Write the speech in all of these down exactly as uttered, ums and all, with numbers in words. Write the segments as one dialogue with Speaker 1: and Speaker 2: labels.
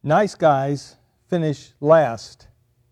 Speaker 1: Nice guys finish last.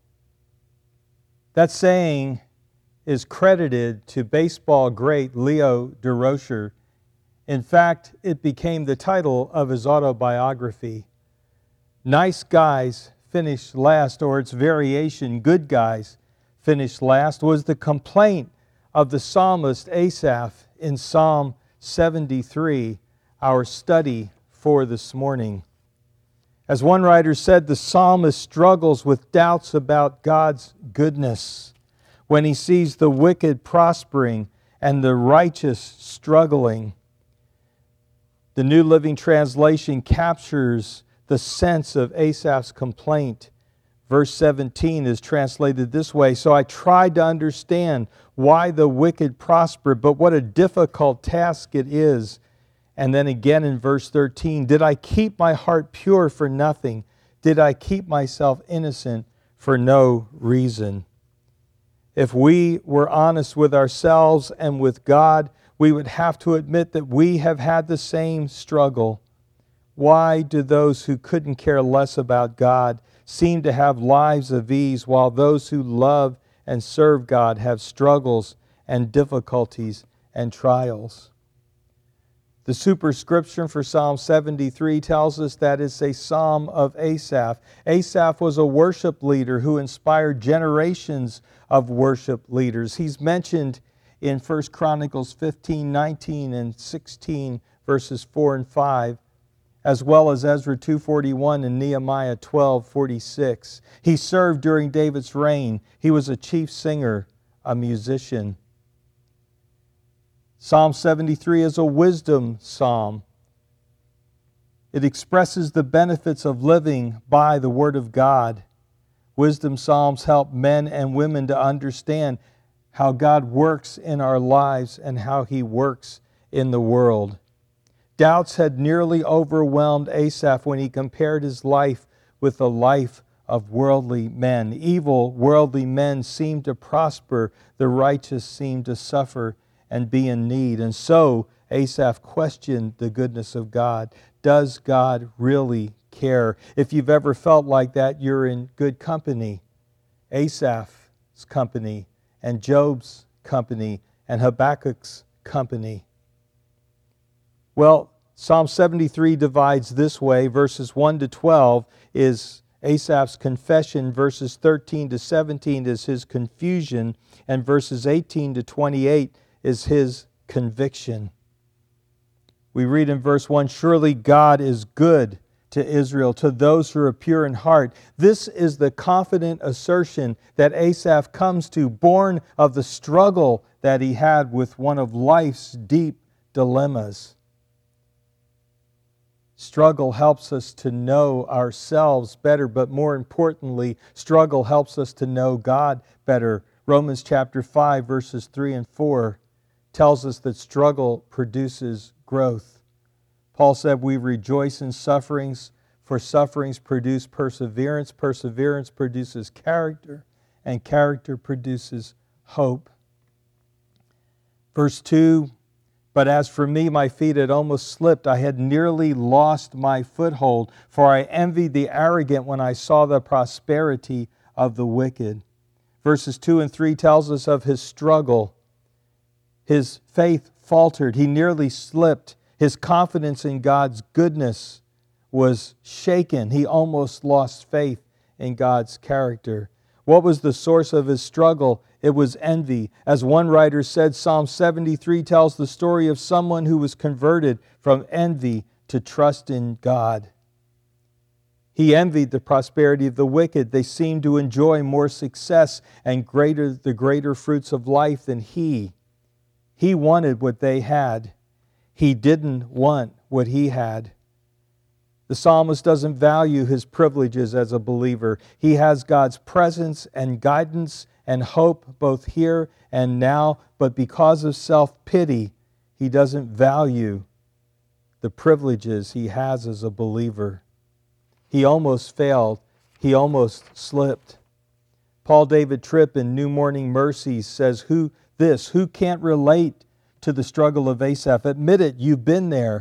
Speaker 1: That saying is credited to baseball great Leo Durocher. In fact, it became the title of his autobiography. Nice guys finish last, or its variation, good guys finish last, was the complaint of the psalmist Asaph in Psalm seventy-three, our study for this morning. As one writer said, the psalmist struggles with doubts about God's goodness when he sees the wicked prospering and the righteous struggling. The New Living Translation captures the sense of Asaph's complaint. Verse seventeen is translated this way: "So I tried to understand why the wicked prosper, but what a difficult task it is." And then again in verse thirteen, "Did I keep my heart pure for nothing? Did I keep myself innocent for no reason?" If we were honest with ourselves and with God, we would have to admit that we have had the same struggle. Why do those who couldn't care less about God seem to have lives of ease, while those who love and serve God have struggles and difficulties and trials? The superscription for Psalm seventy-three tells us that it's a psalm of Asaph. Asaph was a worship leader who inspired generations of worship leaders. He's mentioned in First Chronicles fifteen, nineteen, and sixteen, verses four and five, as well as Ezra two forty-one and Nehemiah twelve forty-six. He served during David's reign. He was a chief singer, a musician. Psalm seventy-three is a wisdom psalm. It expresses the benefits of living by the Word of God. Wisdom psalms help men and women to understand how God works in our lives and how He works in the world. Doubts had nearly overwhelmed Asaph when he compared his life with the life of worldly men. Evil, worldly men seemed to prosper. The righteous seemed to suffer and be in need. And so Asaph questioned the goodness of God. Does God really care? If you've ever felt like that, you're in good company. Asaph's company, and Job's company, and Habakkuk's company. Well, Psalm seventy-three divides this way. Verses one to twelve is Asaph's confession. Verses thirteen to seventeen is his confusion. And verses eighteen to twenty-eight is his conviction. We read in verse one, "Surely God is good to Israel, to those who are pure in heart." This is the confident assertion that Asaph comes to, born of the struggle that he had with one of life's deep dilemmas. Struggle helps us to know ourselves better, but more importantly, struggle helps us to know God better. Romans chapter five, verses three and four tells us that struggle produces growth. Paul said, "We rejoice in sufferings, for sufferings produce perseverance. Perseverance produces character, and character produces hope." Verse two, "But as for me, my feet had almost slipped. I had nearly lost my foothold, for I envied the arrogant when I saw the prosperity of the wicked." Verses two and three tells us of his struggle. His faith faltered. He nearly slipped. His confidence in God's goodness was shaken. He almost lost faith in God's character. What was the source of his struggle? It was envy. As one writer said, Psalm seventy-three tells the story of someone who was converted from envy to trust in God. He envied the prosperity of the wicked. They seemed to enjoy more success and greater the greater fruits of life than he. He wanted what they had. He didn't want what he had. The psalmist doesn't value his privileges as a believer. He has God's presence and guidance and hope both here and now, but because of self-pity, he doesn't value the privileges he has as a believer. He almost failed. He almost slipped. Paul David Tripp in New Morning Mercies says, "Who this, who can't relate to the struggle of Asaph? Admit it, you've been there.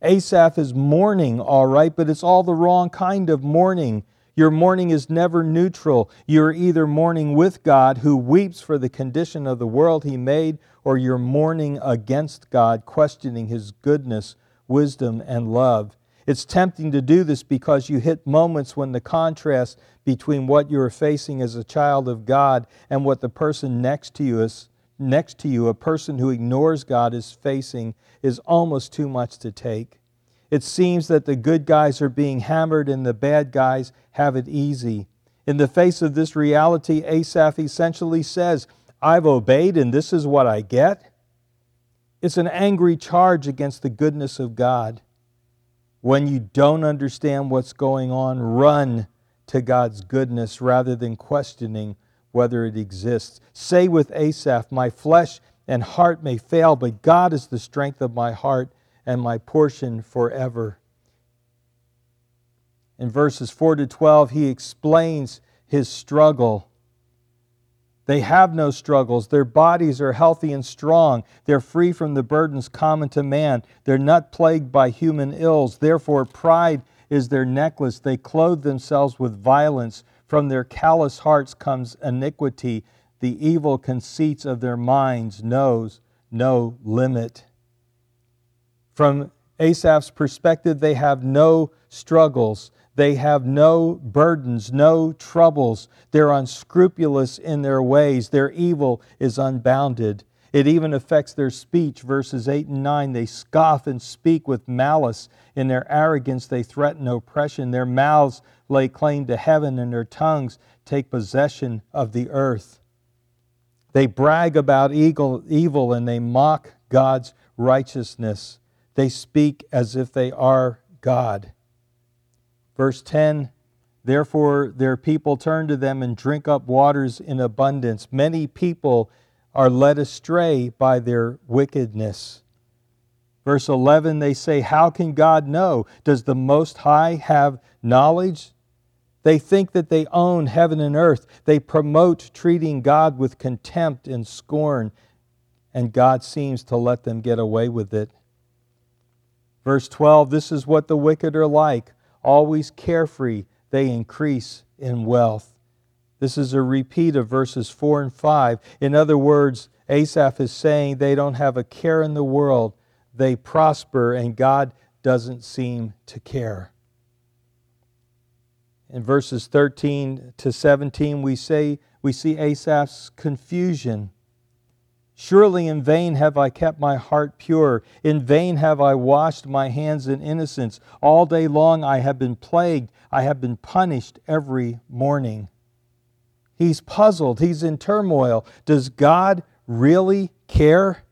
Speaker 1: Asaph is mourning, all right, but it's all the wrong kind of mourning. Your mourning is never neutral. You're either mourning with God, who weeps for the condition of the world He made, or you're mourning against God, questioning His goodness, wisdom, and love. It's tempting to do this because you hit moments when the contrast between what you're facing as a child of God and what the person next to you is next to you, a person who ignores God, is facing, is almost too much to take. It seems that the good guys are being hammered and the bad guys have it easy. In the face of this reality, Asaph essentially says, I've obeyed and this is what I get. It's an angry charge against the goodness of God. When you don't understand what's going on, run to God's goodness rather than questioning whether it exists. Say with Asaph, my flesh and heart may fail, but God is the strength of my heart and my portion forever. In verses four to twelve, he explains his struggle. They have no struggles. Their bodies are healthy and strong. They're free from the burdens common to man. They're not plagued by human ills. Therefore, pride is their necklace. They clothe themselves with violence. From their callous hearts comes iniquity. The evil conceits of their minds knows no limit. From Asaph's perspective, they have no struggles. They have no burdens, no troubles. They're unscrupulous in their ways. Their evil is unbounded. It even affects their speech. Verses eight and nine, they scoff and speak with malice. In their arrogance, they threaten oppression. Their mouths lay claim to heaven, and their tongues take possession of the earth. They brag about evil, evil and they mock God's righteousness. They speak as if they are God. Verse ten, therefore their people turn to them and drink up waters in abundance. Many people are led astray by their wickedness. Verse eleven, they say, how can God know? Does the Most High have knowledge? They think that they own heaven and earth. They promote treating God with contempt and scorn, and God seems to let them get away with it. Verse twelve, this is what the wicked are like. Always carefree, they increase in wealth. This is a repeat of verses four and five. In other words, Asaph is saying they don't have a care in the world. They prosper, and God doesn't seem to care. In verses thirteen to seventeen, we say we see Asaph's confusion. Surely in vain have I kept my heart pure. In vain have I washed my hands in innocence. All day long I have been plagued. I have been punished every morning. He's puzzled. He's in turmoil. Does God really care?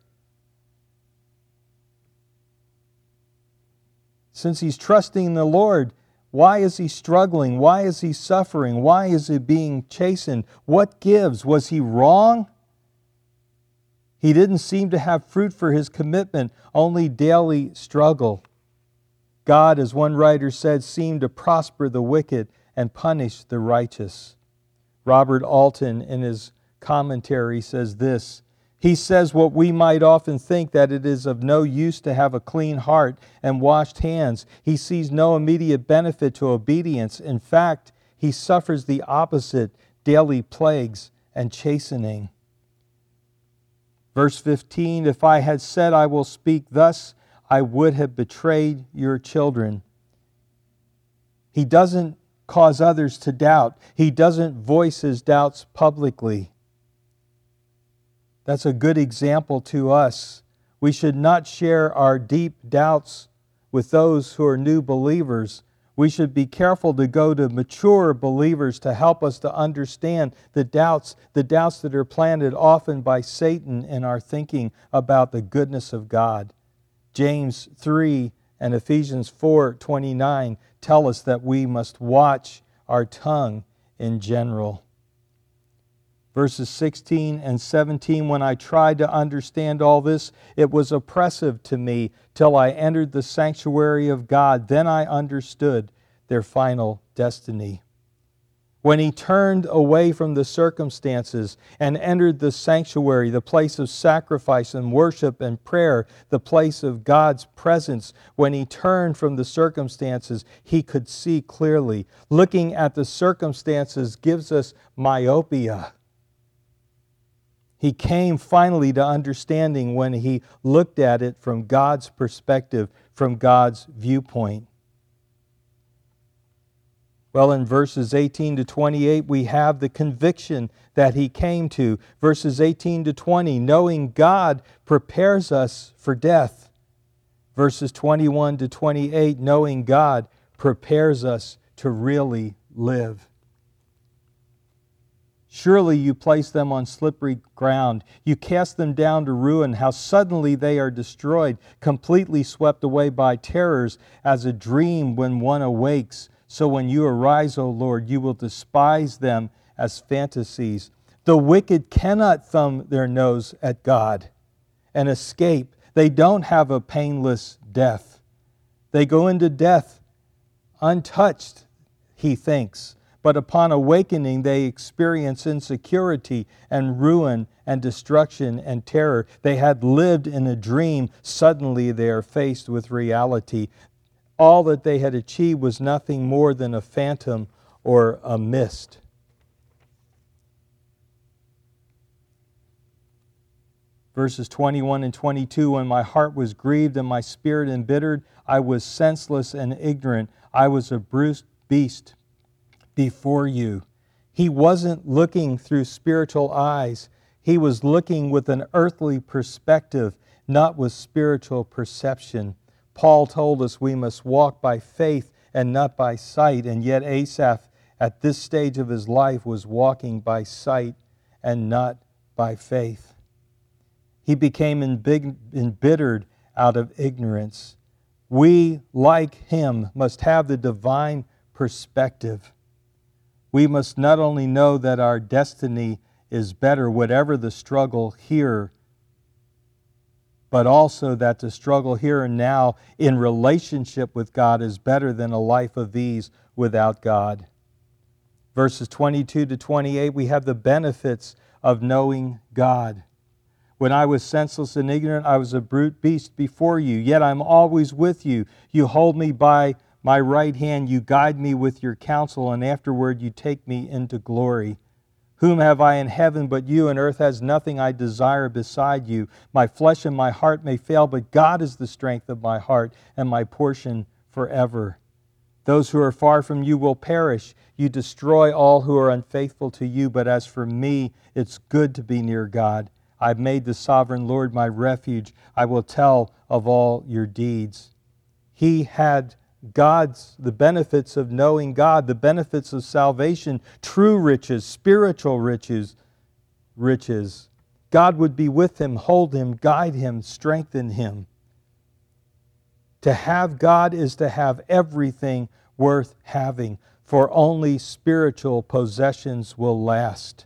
Speaker 1: Since he's trusting the Lord, why is he struggling? Why is he suffering? Why is he being chastened? What gives? Was he wrong? He didn't seem to have fruit for his commitment, only daily struggle. God, as one writer said, seemed to prosper the wicked and punish the righteous. Robert Alton, in his commentary, says this. He says what we might often think, that it is of no use to have a clean heart and washed hands. He sees no immediate benefit to obedience. In fact, he suffers the opposite, daily plagues and chastening. Verse fifteen, if I had said I will speak thus, I would have betrayed your children. He doesn't cause others to doubt. He doesn't voice his doubts publicly. That's a good example to us. We should not share our deep doubts with those who are new believers. We should be careful to go to mature believers to help us to understand the doubts, the doubts that are planted often by Satan in our thinking about the goodness of God. James three and Ephesians four twenty-nine tell us that we must watch our tongue in general. Verses sixteen and seventeen, when I tried to understand all this, it was oppressive to me till I entered the sanctuary of God. Then I understood their final destiny. when he turned away from the circumstances and entered the sanctuary, the place of sacrifice and worship and prayer, the place of God's presence, when he turned from the circumstances, he could see clearly. Looking at the circumstances gives us myopia. He came finally to understanding when he looked at it from God's perspective, from God's viewpoint. Well, in verses eighteen to twenty-eight, we have the conviction that he came to. Verses eighteen to twenty, knowing God prepares us for death. Verses twenty-one to twenty-eight, knowing God prepares us to really live. Surely you place them on slippery ground. You cast them down to ruin. How suddenly they are destroyed, completely swept away by terrors, as a dream when one awakes. So when you arise, O Lord, you will despise them as fantasies. The wicked cannot thumb their nose at God and escape. They don't have a painless death. They go into death untouched, he thinks. But upon awakening, they experience insecurity and ruin and destruction and terror. They had lived in a dream. Suddenly they are faced with reality. All that they had achieved was nothing more than a phantom or a mist. Verses twenty-one and twenty-two, when my heart was grieved and my spirit embittered, I was senseless and ignorant. I was a bruised beast before you. He wasn't looking through spiritual eyes. He was looking with an earthly perspective, not with spiritual perception. Paul told us we must walk by faith and not by sight, and yet Asaph at this stage of his life was walking by sight and not by faith. He became embittered out of ignorance. We, like him, must have the divine perspective. We must not only know that our destiny is better, whatever the struggle here, but also that the struggle here and now in relationship with God is better than a life of ease without God. Verses twenty-two to twenty-eight, we have the benefits of knowing God. When I was senseless and ignorant, I was a brute beast before you, yet I'm always with you. You hold me by my right hand, you guide me with your counsel, and afterward you take me into glory. Whom have I in heaven but you, and earth has nothing I desire beside you. My flesh and my heart may fail, but God is the strength of my heart and my portion forever. Those who are far from you will perish. You destroy all who are unfaithful to you, but as for me, it's good to be near God. I've made the sovereign Lord my refuge. I will tell of all your deeds. He had God's, the benefits of knowing God, the benefits of salvation, true riches, spiritual riches, riches. God would be with him, hold him, guide him, strengthen him. To have God is to have everything worth having, for only spiritual possessions will last.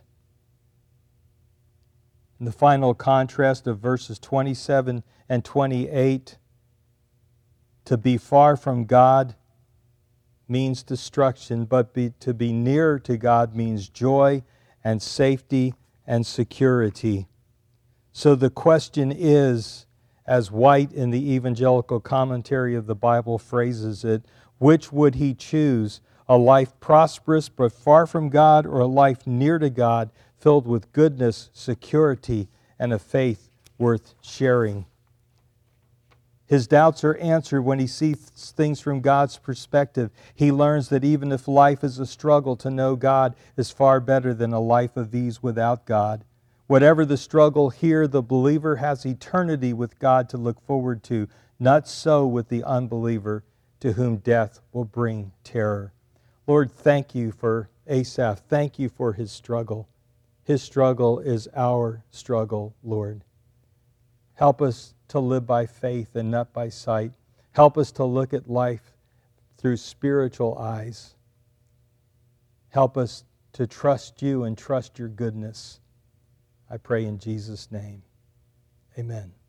Speaker 1: In the final contrast of verses twenty-seven and twenty-eight, to be far from God means destruction, but be, to be near to God means joy and safety and security. So the question is, as White in the Evangelical Commentary of the Bible phrases it, which would he choose? A life prosperous but far from God, or a life near to God, filled with goodness, security, and a faith worth sharing? His doubts are answered when he sees things from God's perspective. He learns that even if life is a struggle, to know God is far better than a life of ease without God. Whatever the struggle here, the believer has eternity with God to look forward to. Not so with the unbeliever, to whom death will bring terror. Lord, thank you for Asaph. Thank you for his struggle. His struggle is our struggle, Lord. Help us to live by faith and not by sight. Help us to look at life through spiritual eyes. Help us to trust you and trust your goodness. I pray in Jesus' name. Amen.